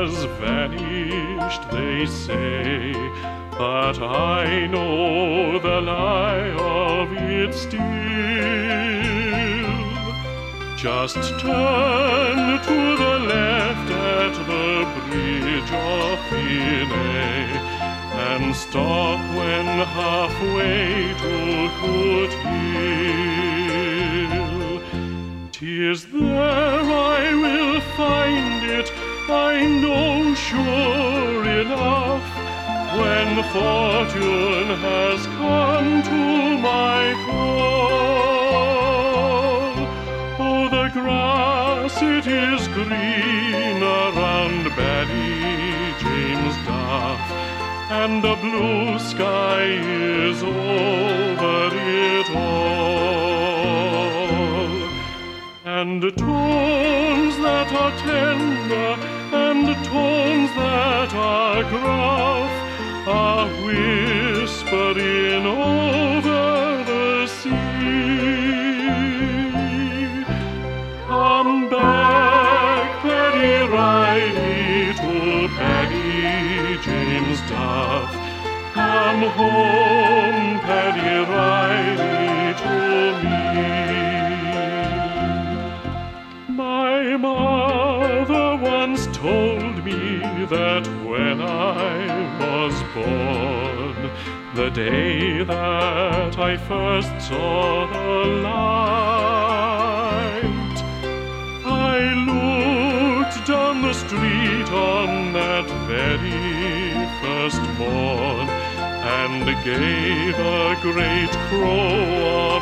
has vanished, they say, but I know the lie of it still. Just turn to the left at the bridge of Finney, and stop when halfway to Hoot Hill. 'Tis there I will find it, I know sure enough, when fortune has come to my call. Oh, the grass, it is green around Barry James Duff, and the blue sky is over it all. And tones that are tender and tones that are gruff are whispering over the sea. Come back, Paddy Riley, to Paddy James Duff. Come home, Paddy Riley, to me. My mother once told me that when I was born, the day that I first saw the light, I looked down the street on that very first morn and gave a great crow of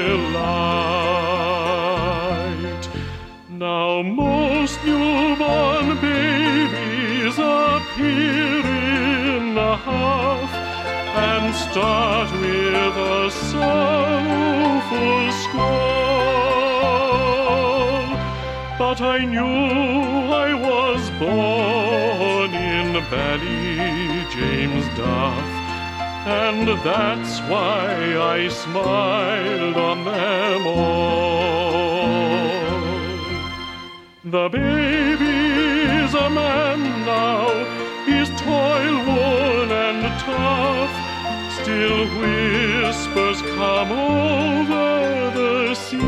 delight. Now most newborn babies appear in a huff and start with a sorrowful squall. But I knew I was born in Ballyjames Duff, and that's why I smiled on them all. The baby's a man now, he's toil-worn and tough, still whispers come over the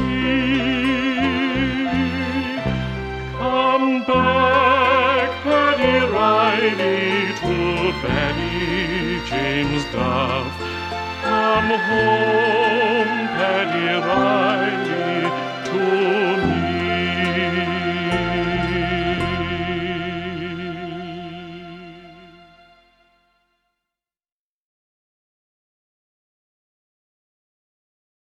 sea. Come back, Paddy Riley, to Paddy James Duff. Come home.